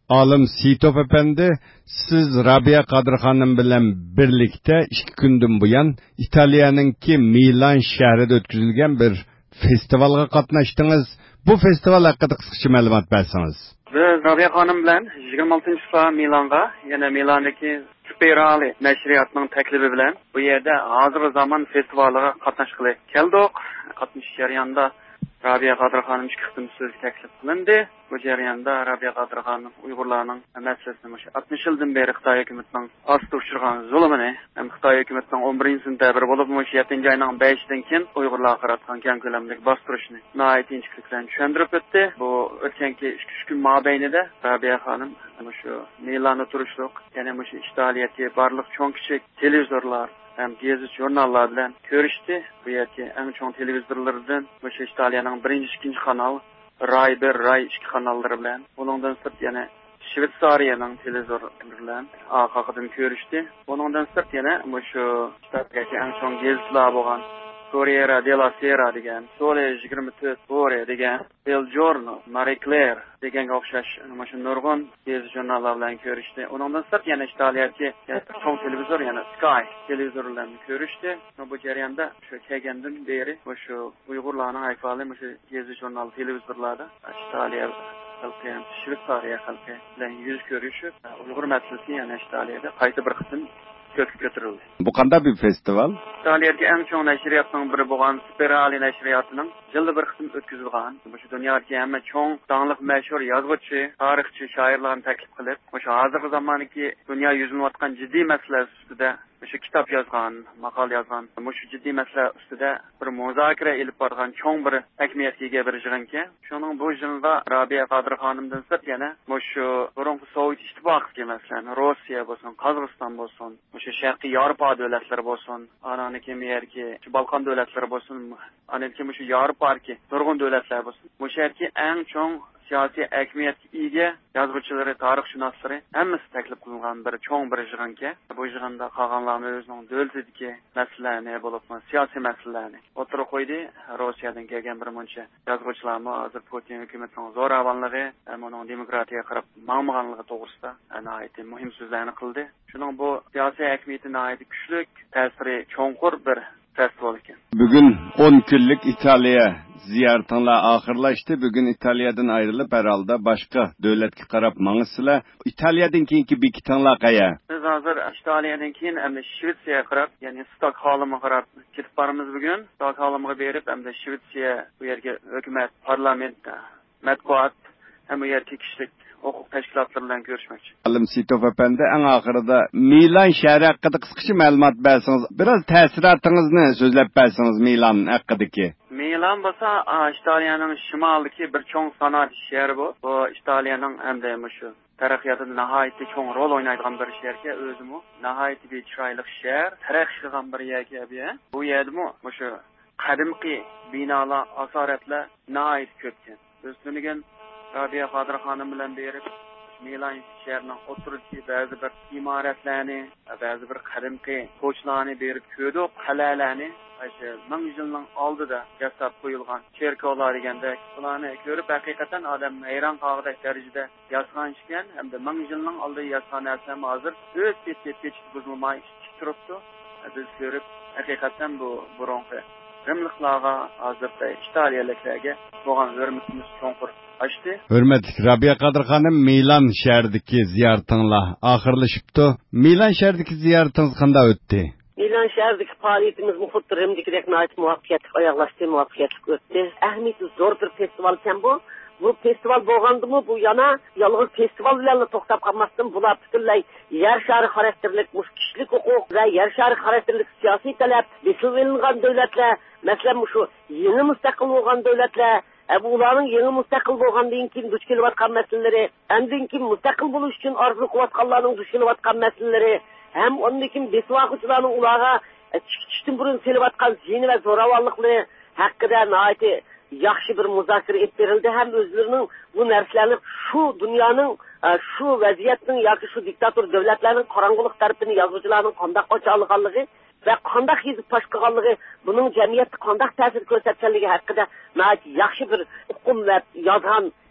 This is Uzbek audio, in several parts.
Olim Sitop efendi, siz Rabia Qadir Xonim bilan birlikda 2 kundan buyon Italiyaninki Milan shahrida o'tkazilgan bir festivalga qatnashdingiz. Bu festival haqida qisqacha ma'lumot bersangiz. Biz Rabia Xonim bilan 26-fa Milanga, yana Milandagi Spirali nashriyatining taklifi bilan bu yerda hozirgi zamon festivaliga qatnashg'ili keldik. Qatnash jarayonida Rabia Qadir Xonim 2 qitim so'z taklif qilindi. Bu jarayonda Rabia Qadir Xonim Uyg'urlarning masalasini 60 yildan beri Xitoy hukumatining ostida uchirgan zulmini, ham Xitoy hukumatining 11-sentabr bo'lib 7 oyning 5-dan keyin Uyg'urlarga qaratgan keng ko'lamdagi bostirishni nihoyat injiqlik bilan tushuntirib o'tdi. Bu o'tganki 2 kun mobaynida Rabia Xonim shu Milanda turishliq, ya'ni shu ishtaliyati barliq cho'ng kichik televizorlar hem gezi jurnallar bilan ko'rishdi. Bu yerga eng cho'ng televizorlardan o'sha Italiyaning 1-2 kanal, Rai 1, Rai 2 kanallari bilan, buningdan sirt yana Shvetsariyaning televizorlari bilan haqida ko'rishdi. Buningdan sirt yana shu Italiyaga eng cho'ng gezilar bo'lgan Corriere della Sera degan, Sole 24 Ore degan, El Giorno, Marie Claire degan o'xshash shu nurg'un gezi jurnallar bilan ko'rishdi. Undan sirt yana Italiyaga cho'ng televizor yana Sky televizorlarni ko'rishdi. Bu jarayonda shu kelgandan beri shu Uyg'urlarning ahvoli shu gezi jurnal televizorlarda Italiya xalqi, Shvetsariya xalqi bilan yuz ko'rishib, Uyg'ur masalasi yana Italiyada qayta bir qitim götürüldü. Bu qanday bir festival? İtaliyadagi eng cho'ng nashriyatning biri bo'lgan Spirali nashriyatining yilda bir qitim o'tkazilgan. Bu dunyodagi hamma cho'ng, tanliq mashhur yozuvchi, tarixchi, shoirlarni taklif qilib, o'sha hozirgi zamondagi dunyo yuzilayotgan jiddiy masalalar ustida shu kitob yozgan, maqol yozgan, shu jiddiy masala ustida bir muzokara olib borgan cho'ng bir ahamiyatga ega bir yig'inki, shuning bu yig'inga Rabia Qadir Xonimdan sirt yana shu burungi Sovet ittifoqiga masalan Rossiya bo'lsin, Qozog'iston bo'lsin, shu Sharqiy Yevropa davlatlari bo'lsin, ananiki merki, Balkan davlatlari bo'lsin, ananiki shu Yevropadagi nurg'un davlatlar bo'lsin. Bu sharqiy eng cho'ng siyosiy ahamiyatga ega yozuvchilari, tarixshunoslari hammasi taklif qilingan bir cho'ng bir yig'inki, bu yig'inda qolganlarning o'zining davlatidagi masalalarni bo'lib, siyosiy masalalarni o'tirib qo'ydi. Rossiyadan kelgan bir muncha yozuvchilarmi hozir Putin hukumatining zo'ravonligi, uning demokratiyaga qarab ma'murligi to'g'risida nihoyat muhim so'zlarni qildi. Shuning bu siyosiy ahamiyati nihoyat kuchli, ta'siri cho'nqur bir festival ekan. Bugun 10 kunlik İtaliya ziyoratinglar oxirlashdi. Bugun Italiyadan ayrilib, herhalde boshqa davlatga qarab mang'isizlar. Italiyadan keyingi bekitinglar qayerga? Biz hozir Italiyadan keyin endi Shvetsiyaga qarab, ya'ni Stokholmga qarab ketib boramiz bugun. Stokholmga berib, endi Shvetsiya bu yerga hukumat, parlament, matbuot, ham bu yerga kishilik huquq tashkilotlari bilan ko'rishmoqchi. Olim Sitop efendi, eng oxirida Milan shahri haqida qisqacha ma'lumot bersangiz, biraz ta'sirotingizni so'zlab bersangiz Milan haqidagi. Milan bo'lsa, Italiyaning shimolidagi bir cho'ng sanoat shahri bu. Bu Italiyaning hamda shu taraqqiyotida nihoyatda cho'ng rol o'ynaydigan bir shaharga o'zimi nihoyatda bir chiroyli shahar, taraqqiy qilgan bir yerga bu yerda shu qadimgi binolar, asoratlar nihoyat ko'pkan. O'zlarining Rabia Qadir Xonim bilan berib Milan shahrining o'tirishi ba'zi bir imoratlarni, ba'zi bir qadimgi ko'chlarni berib ko'rdik, qal'alarni, o'sha 1000 yilning oldida yasab qo'yilgan cherkovlar degandek, ularni ko'rib haqiqatan odam hayron qolgudek darajada yozgan ekan, hamda 1000 yilning oldida yozgan narsam hozir o'z ketib buzilmay turibdi. Biz ko'rib haqiqatan bu burungi rimliklarga, hozirda italiyaliklarga bo'lgan hurmatimiz cho'nqur açtı. Hürmetli Rabia Qadir Xonim, Milan şəhərdəki ziyaretinizlə axırlaşıbdı. Milan şəhərdəki ziyaretiniz qanday o'tdi? Milan şəhərdəki fəaliyyətimiz muhit rimdikidək nəhayət muvaffəqiyyətli ayaqlaşdı, muvaffəqiyyətli o'tdi. Əhəmiyyəti zor bir festival ekan bu. Bu festival bo'lgandimi, bu yana yolg'iz festival bilan to'xtab qolmasdan, bular butunlay yer shari xarakterlik, kishilik huquq va yer shari xarakterlik siyosiy talab, besilgan davlatlar, masalan, shu yangi mustaqil bo'lgan davlatlar ularning yangi mustaqil bo'lgandan keyin duch kelayotgan masalalari, undan keyin mustaqil bo'lish uchun orzu qilayotganlarning duch kelayotgan masalalari, ham undan keyin besvoqchilarning ularga chiqishdan burun kelayotgan ziyni va zo'ravonliklari haqida nihoyat yaxshi bir muzokara etib berildi. Ham o'zlarining bu narsalarni shu dunyoning shu vaziyatning yoki shu diktator davlatlarning qorong'ulik tarafini yozuvchilarning qanday qo'shilganligi ve qanday hizib tosh qilganligi, buning jamiyatga qanday ta'sir ko'rsatganligi haqida yaxshi bir uqum va yozgan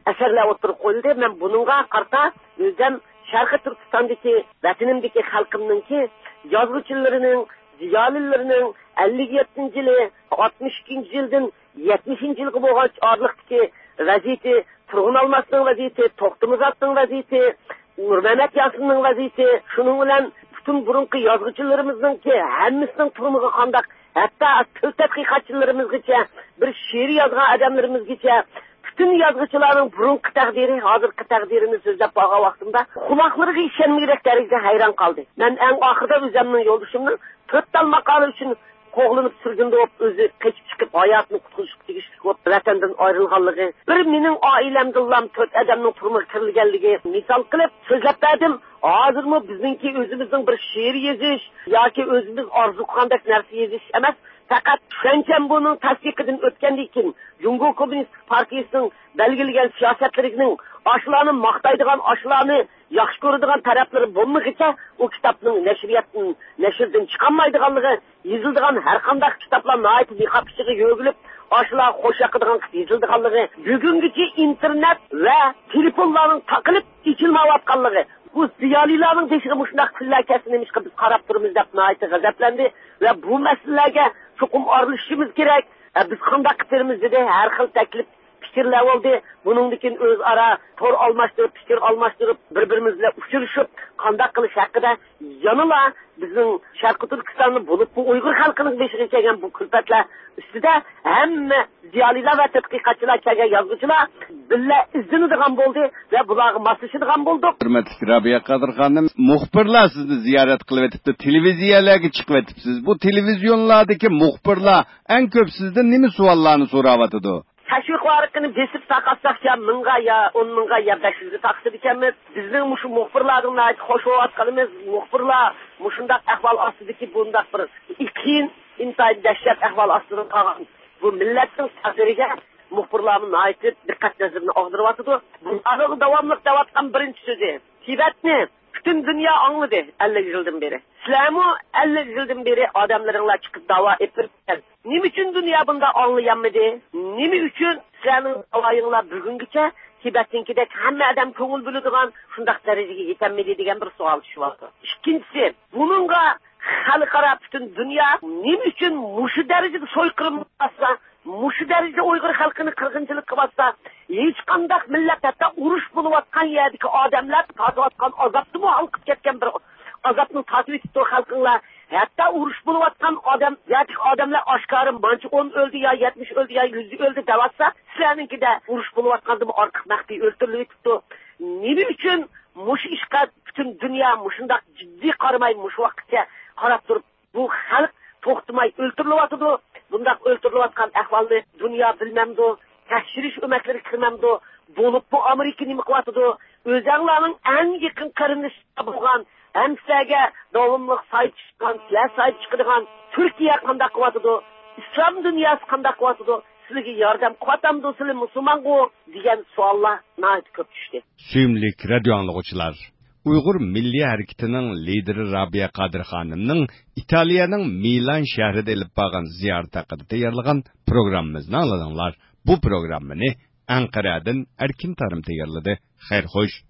asarlar o'tirib qo'yildi. Men buningga qarta o'zim Sharqi Turkistondagi vatanimdagi xalqimningki yozuvchilarining, ziyolilarining 57-yili, 62-yildan 70-yilga bo'lgan chorliqdagi vaziyati, turg'un almasning vaziyati, to'xtamizatning vaziyati, Nurmamat Yasinning vaziyati, shuning bilan butun burunqi yozuvchilarimizning hammasining turmushi qandaq, hatto til tadqiqotchilarimizgacha, bir she'r yozgan odamlarimizgacha bütün yozuvchilarning burunqi taqdiri, hozirgi taqdirini so'zlab bo'lgan vaqtimda quloqlariga ishonmaydigan darajada hayron qoldi. Men eng oxirida o'zimning yo'ldashimni 4 tal maqola uchun qo'g'linib surgunda o'zi qechib chiqib hayotini qutqizishga tegishli bo'lib vatandan ayrilganligi, bir mening oilamdan 4 odamning turmushi qirilganligi misol qilib so'zlab berdim. Hozirmi bizningki o'zimizning bir she'r yozish yoki o'zimiz orzu qilgandek narsa yozish emas, faqat tushuncham buning tasdiqidan o'tgandan keyin Jungo Kommunistik Partiyasining belgilagan siyosatlarining ashlarni maqtaydigan, ashlarni yaxshi ko'radigan taraflari bo'lmaguncha u kitobning nashrdan chiqolmaydiganligi, yoziladigan har qanday kitoblar nihoyat niqob ichiga yo'g'ilib ashlar qo'shaqadigan yoziladiganligi, bugungacha internet va telefonlarning taqilib ichilmayotganligi, bu ziyolilarning beshiga mushunaq kunlar kesinimizga biz qarab turimiz deb nihoyat g'azablandi va bu masalalarga chuqur aralashishimiz kerak. Biz qanday qilamiz dedi, har xil taklif fikirlar oldu. Buningdan o'zaro tor almashtirib, fikir almashtirib, bir-birimiz bilan uchrashib, qanday qilish haqida yanıla bizning Sharqi Turkistonni bo'lib bu Uyg'ur xalqining beshiga kelgan bu kulfatlar ustida hamma ziyolilar va tadqiqotchilar, kelgan yozuvchilar billa izlanadigan bo'ldi va bularga moslashadigan bo'ldik. Hurmatli Robiya Qodir xonim, muxbirlar sizni ziyorat qilib o'tibdi, televiziyalarga chiqib o'tibsiz. Bu televizionlardagi muxbirlar eng ko'p sizdan nima savollarni so'rayotdi? Tashviq varqini besib taqatsaqcha 1000 ga ya 10 ga ya 500 ga taqsid ekanmiz. Bizning mushu muxbirlarning xo'sh o'tganimiz, muxbirlar mushundaq ahvol ostidagi bundaq bir iqin intayin dahshat ahvol ostida qolgan bu millatning taqdiriga muxbirlarning aytib diqqat nazarini og'diryapti. Bunlarning davomli davatgan birinchi so'zi Tibetni bütün dünya anladı 50 yıldan beri. İslam'ı 50 yıldan beri adamlarınla çıkıp dava ettirken. Nimi için dünya bunda anlayamadı? Nimi için İslam'ın davayınla bugünküçe Tibet'inkide hamma adam ko'ngil biladigan shundoq darajaga yetemedi degan bir savol tushibdi. İkincisi, bununla xalqaro bütün dünya nima uchun mushu darajada so'yqirim qilsa, mushu darajada Uyg'ur xalqini qirg'inchilik qilsa, hech qanday millat hatto urush bo'layotgan yerdagi odamlar tortayotgan azobni olqib ketgan bir azobni tatib etdi xalqinglar. Hatto urush bo'layotgan odamlar oshkora manchi 10 o'ldi yo 70 o'ldi yo 100 o'ldi devatsa, sizlarninkida urush bo'layotganda orqa maxfiy o'ltirilib ketdi. Nima uchun mushu ishga bütün dünya mushundaq jiddiy qaramay mushu vaqtga qarab turib bu xalq to'xtamay o'ltirilyapti. Bundaq o'ltirilayotgan ahvolni dunyo bilmamdi, tekshirish o'maklari kirmamdi. Bo'lib bu Amerika nima qilyapti? O'zinglarning eng yaqin qarindosh bo'lgan hamsaga davomli sayt chiqadigan Turkiya qanday qilyapti? Islom dunyosi qanday qilyapti? Sizlarga yordam qilatamdi, sizlar musulmongo degan savollar nihoyat ko'p tushdi. Suyimli radio anglag'uvchilar, Uyg'ur milliy harakatining lideri Robiya Qodir xonimning Italiyaning Milan shahrida olib borgan ziyorat haqida tayyorlagan programmamizni angladinglar. Bu programmani Anqaradan Erkin Tarim tayyorladi. Xayr xo'sh.